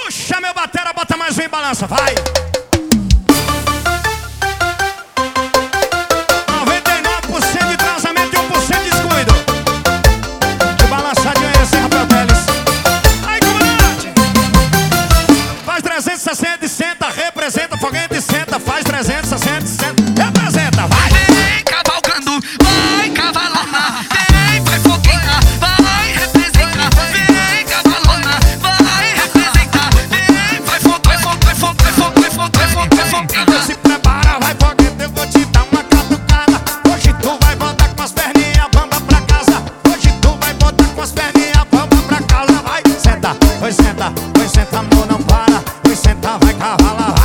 Puxa meu batera, bota mais um em balança, vai! 99% de transamento e 1% de descuido. Que balançadinho é esse, Rafael Teles? Aí, comandante! Faz 360 e senta, representa, foguete e senta. Faz 360 e senta, representa, vai! Vem cavalgando, vai cavalona. Vem, vai fogueira, vai representar. Vem cavalona, vai representar. Vem, vai fogo, vai fogo, vai fogo, vai fogo, vai fogo, vai fogo, vai fogo. Se prepara, vai foguete, eu vou te dar uma catucada. Hoje tu vai botar com as perninhas, bamba pra casa. Hoje tu vai botar com as perninhas, bamba pra casa. Vai, senta, amor, não para. Vai sentar, vai cavalar.